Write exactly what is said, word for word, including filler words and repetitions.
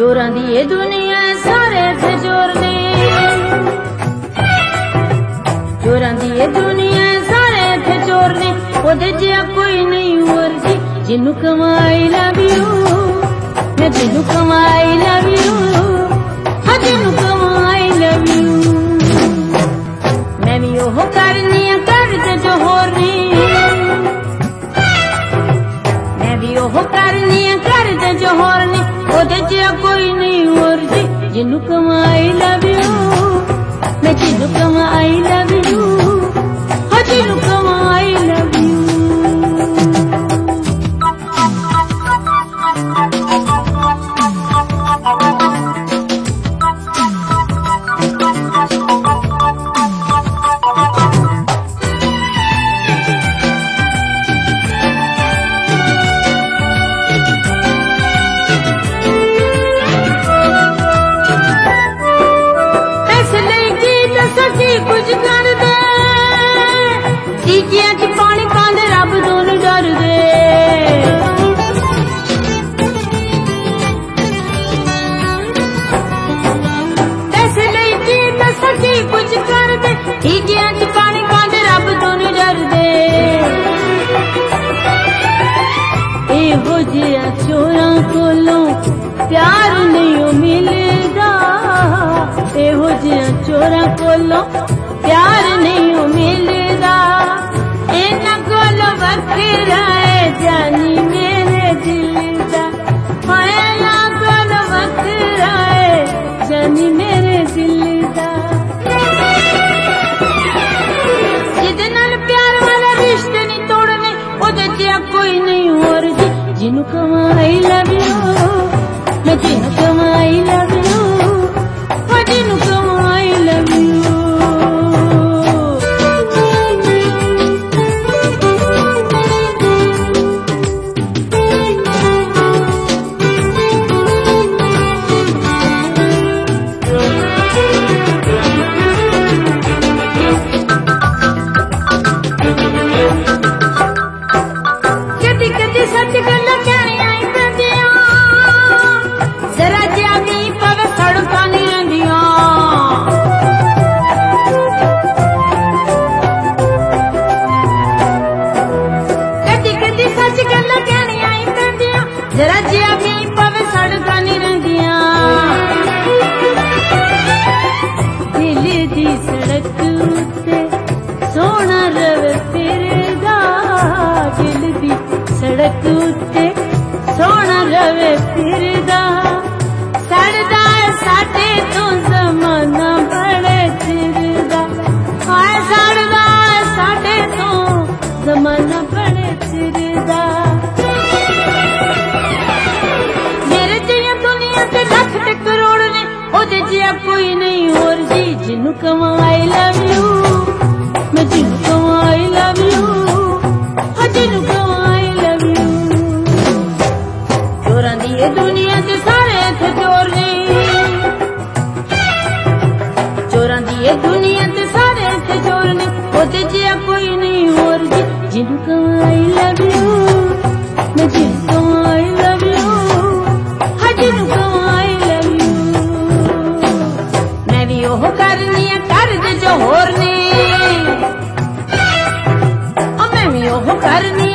चोरां दी ये दुनिया सारे थे चोर ने, चोरां दी ये दुनिया सारे थे चोर ने, ओदे जिहा कोई नहीं और जी जिन्नू कमाई लव यू, मैं जिन्नू कमाई लव यू, हाँ जिन्नू कमाई लव यू। मैं भी ओह करनी कर ते जो होर ने, मैं भी ओह करनी कर ते जो होर ने, ओदे जिहा कोई नहीं और जी जिन्नू कमाई लव यू, मैं जिन्नू कमाई लव यू, हाँ जिन्नू कमाई लव यू। कुछ कर दे टीकिया च पानी पांदे रब तो नहीं डर दे, पैसे नहीं जी दस की कुछ कर दे टीकिया च पानी पांदे रब तो नहीं डर दे। एहो जिहा चोरां कोलों प्यार नहीं मिलदा, एहो जिहा चोरां कोलों प्यार नहीं मिलदा, इन्हां कोलों वखरा है जानी मेरे दिल दा, हाय इन्हां कोलों वखरा है जानी मेरे दिल दा। जिहदे नाल प्यार वाले रिश्ते नहीं तोड़ने, ओदे जिहा कोई नहीं और जी जिन्नू कमाई लव यू, मैं जिन्नू कमाई लव यू, हाँ जिन्नू कमाई लव यू। जरा जिया भी पवे सड़का नहीं रहिंदियां, दिल दी सड़क उत्ते सोना रवे फिरदा, दिल दी सड़क उत्ते सोना रवे फिरदा, सड़दा साडे तो जमाना बड़े चिरदा, हाय सड़दा साडे तो जमाना बड़े चिरदा। लख ते करोड़ ने, ओदे जिहा कोई नहीं और जी जिन्नू कमाई लव यू, मैं जिन्नू कमाई लव यू, हाँ जिन्नू कमाई लव यू। चोरां दी ये दुनिया च सारे थे चोर ने, चोरां दी ये दुनिया च सारे थे चोर ने, ओदे जिहा कोई नहीं और जी जिन्नू कमाई लव यू, मैं जिन्नू कमाई लव यू, हाँ जिन्नू कमाई लव यू। मैं भी ओह करनी कर दे जो होर ने, मैं भी ओह करनी